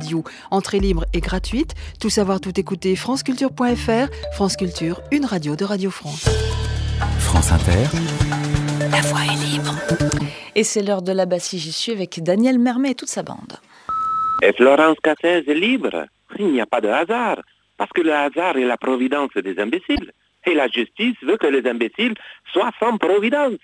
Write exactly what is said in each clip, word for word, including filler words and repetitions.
radio. Entrée libre et gratuite. Tout savoir, tout écouter, franceculture point f r. France Culture, une radio de Radio France. France Inter. La voix est libre. Et c'est l'heure de la Bassie, j'y suis avec Daniel Mermet et toute sa bande. Et Florence Cassez est libre. Il n'y a pas de hasard. Parce que le hasard est la providence des imbéciles. Et la justice veut que les imbéciles soient sans providence.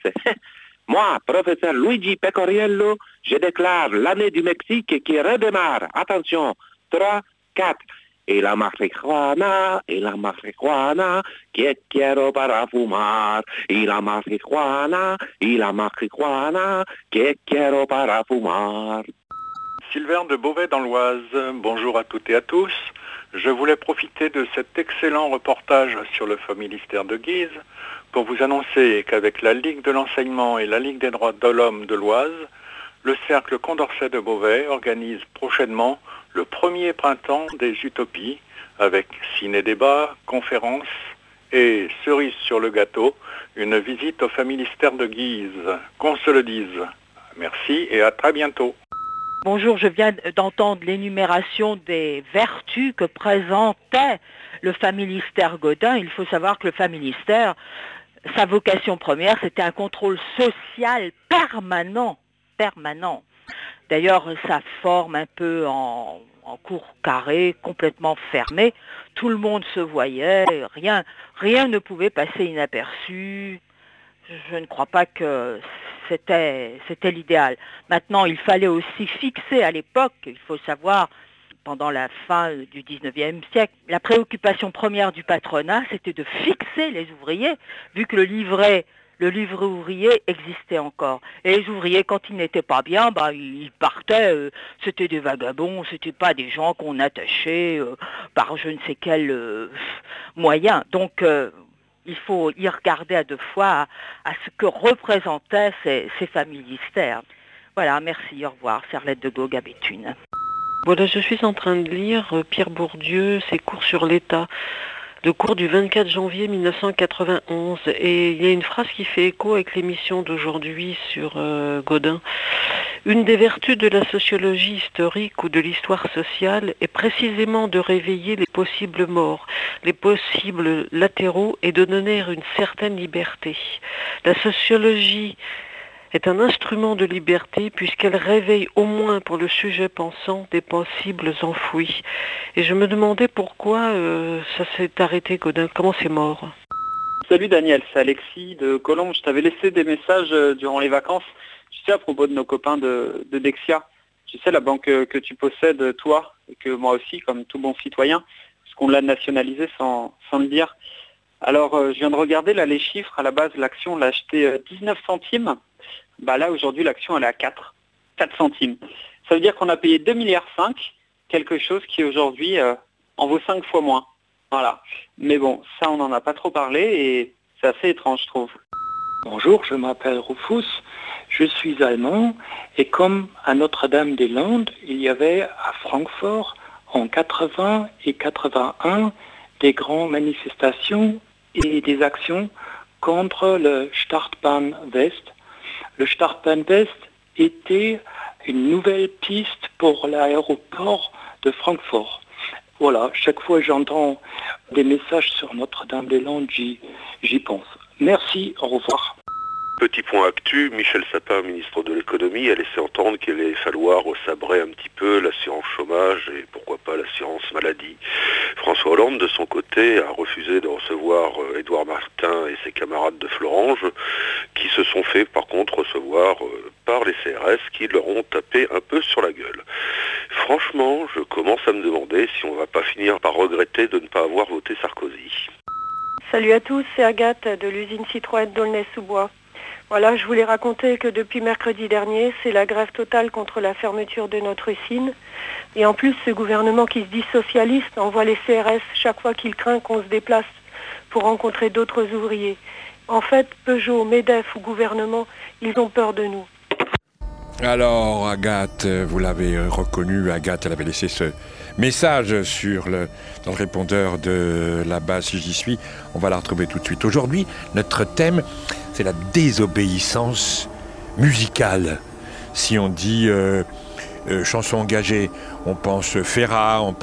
Moi, professeur Luigi Pecoriello, je déclare l'année du Mexique qui redémarre. Attention, trois, quatre. Et la marijuana, et la marijuana, que quiero para fumar. Et la marijuana, et la marijuana, que quiero para fumar. Sylvain de Beauvais dans l'Oise, bonjour à toutes et à tous. Je voulais profiter de cet excellent reportage sur le faux ministère de Guise pour vous annoncer qu'avec la Ligue de l'enseignement et la Ligue des droits de l'homme de l'Oise, le Cercle Condorcet de Beauvais organise prochainement le premier printemps des utopies avec ciné-débat, conférences et cerise sur le gâteau, une visite au faux ministère de Guise. Qu'on se le dise. Merci et à très bientôt. Bonjour, je viens d'entendre l'énumération des vertus que présentait le familistère Gaudin. Il faut savoir que le familistère, sa vocation première, c'était un contrôle social permanent, permanent. D'ailleurs, sa forme un peu en, en cour carré, complètement fermée. Tout le monde se voyait, rien, rien ne pouvait passer inaperçu. Je ne crois pas que c'était, c'était l'idéal. Maintenant, il fallait aussi fixer à l'époque, il faut savoir, pendant la fin du dix-neuvième siècle, la préoccupation première du patronat, c'était de fixer les ouvriers, vu que le livret, le livret ouvrier existait encore. Et les ouvriers, quand ils n'étaient pas bien, bah, ils partaient, euh, c'était des vagabonds, c'était pas des gens qu'on attachait euh, par je ne sais quel euh, moyen. Donc, euh, il faut y regarder à deux fois à, à ce que représentaient ces, ces familistères. Voilà, merci, au revoir. Serlette de Gaugue à Béthune. Voilà, je suis en train de lire Pierre Bourdieu, ses cours sur l'État, le cours du vingt-quatre janvier mille neuf cent quatre-vingt-onze. Et il y a une phrase qui fait écho avec l'émission d'aujourd'hui sur euh, Gaudin. Une des vertus de la sociologie historique ou de l'histoire sociale est précisément de réveiller les possibles morts, les possibles latéraux et de donner une certaine liberté. La sociologie est un instrument de liberté puisqu'elle réveille au moins pour le sujet pensant des possibles enfouis. Et je me demandais pourquoi euh, ça s'est arrêté, Gaudin, comment c'est mort? Salut Daniel, c'est Alexis de Colombes. Je t'avais laissé des messages durant les vacances. Tu sais, à propos de nos copains de, de Dexia, tu sais, la banque que tu possèdes, toi, et que moi aussi, comme tout bon citoyen, parce qu'on l'a nationalisé sans, sans le dire. Alors, euh, je viens de regarder là les chiffres. À la base, l'action, on l'a acheté euh, dix-neuf centimes. Bah là, aujourd'hui, l'action, elle est à quatre, quatre centimes. Ça veut dire qu'on a payé deux virgule cinq milliards, quelque chose qui aujourd'hui euh, en vaut cinq fois moins. Voilà. Mais bon, ça, on n'en a pas trop parlé et c'est assez étrange, je trouve. Bonjour, je m'appelle Rufus, je suis allemand et comme à Notre-Dame-des-Landes, il y avait à Francfort en quatre-vingts et quatre-vingt-un des grandes manifestations et des actions contre le Startbahn West. Le Startbahn West était une nouvelle piste pour l'aéroport de Francfort. Voilà, chaque fois que j'entends des messages sur Notre-Dame-des-Landes, j'y, j'y pense. Merci, au revoir. Petit point actu, Michel Sapin, ministre de l'économie, a laissé entendre qu'il allait falloir sabrer un petit peu l'assurance chômage et pourquoi pas l'assurance maladie. François Hollande, de son côté, a refusé de recevoir Édouard Martin et ses camarades de Florange, qui se sont fait par contre recevoir par les C R S, qui leur ont tapé un peu sur la gueule. Franchement, je commence à me demander si on va pas finir par regretter de ne pas avoir voté Sarkozy. Salut à tous, c'est Agathe de l'usine Citroën d'Aulnay-sous-Bois. Voilà, je voulais raconter que depuis mercredi dernier, c'est la grève totale contre la fermeture de notre usine. Et en plus, ce gouvernement qui se dit socialiste envoie les C R S chaque fois qu'il craint qu'on se déplace pour rencontrer d'autres ouvriers. En fait, Peugeot, MEDEF ou gouvernement, ils ont peur de nous. Alors, Agathe, vous l'avez reconnu, Agathe, elle avait laissé ce message sur le, dans le répondeur de la base Si J'y Suis. On va la retrouver tout de suite. Aujourd'hui, notre thème, c'est la désobéissance musicale. Si on dit euh, euh, chanson engagée, on pense Ferrat, on pense